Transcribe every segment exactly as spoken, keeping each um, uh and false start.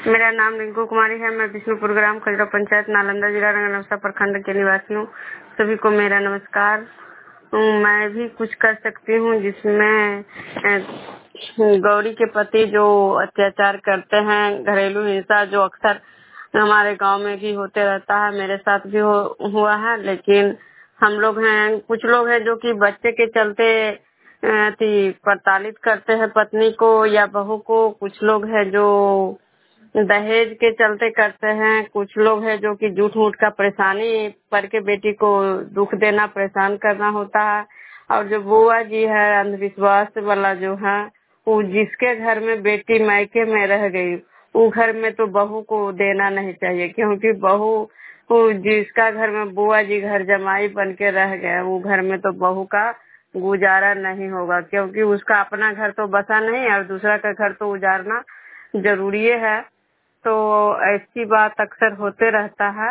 मेरा नाम रिंकू कुमारी है। मैं विष्णुपुर ग्राम खजरा पंचायत नालंदा जिला रंगनौसा प्रखंड के निवासी हूँ। सभी को मेरा नमस्कार। मैं भी कुछ कर सकती हूँ जिसमें गौरी के पति जो अत्याचार करते हैं, घरेलू हिंसा जो अक्सर हमारे गांव में भी होते रहता है, मेरे साथ भी हो, हुआ है। लेकिन हम लोग हैं, कुछ लोग हैं जो कि बच्चे के चलते थी प्रताड़ित करते हैं पत्नी को या बहू को। कुछ लोग हैं जो दहेज के चलते करते हैं। कुछ लोग हैं जो कि झूठ मूठ का परेशानी पर के बेटी को दुख देना, परेशान करना होता है। और जो बुआ जी है अंधविश्वास वाला जो है, वो जिसके घर में बेटी मायके में रह गई, वो घर में तो बहू को देना नहीं चाहिए, क्योंकि बहू जिसका घर में बुआ जी घर जमाई बन के रह गए, वो घर में तो बहू का गुजारा नहीं होगा, क्योंकि उसका अपना घर तो बसा नहीं और दूसरा का घर तो उजारना जरूरी है। तो ऐसी बात अक्सर होते रहता है।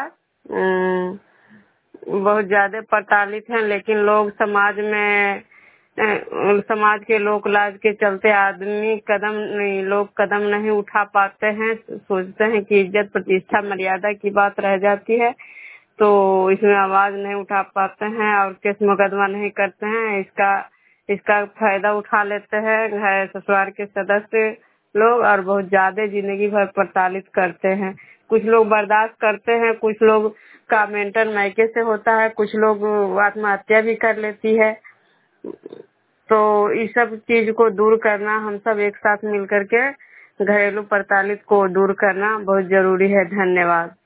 बहुत ज्यादा प्रताड़ित हैं, लेकिन लोग समाज में समाज के लोक लाज के चलते आदमी कदम नहीं लोग कदम नहीं उठा पाते हैं। सोचते हैं कि इज्जत प्रतिष्ठा मर्यादा की बात रह जाती है, तो इसमें आवाज नहीं उठा पाते हैं और केस मुकदमा नहीं करते हैं। इसका इसका फायदा उठा लेते हैं घर ससुराल के सदस्य लोग और बहुत ज्यादा जिंदगी भर प्रताड़ित करते हैं। कुछ लोग बर्दाश्त करते हैं, कुछ लोग का मेंटल मायके से होता है, कुछ लोग आत्महत्या भी कर लेती है। तो इस सब चीज को दूर करना, हम सब एक साथ मिलकर के घरेलू प्रताड़ित को दूर करना बहुत जरूरी है। धन्यवाद।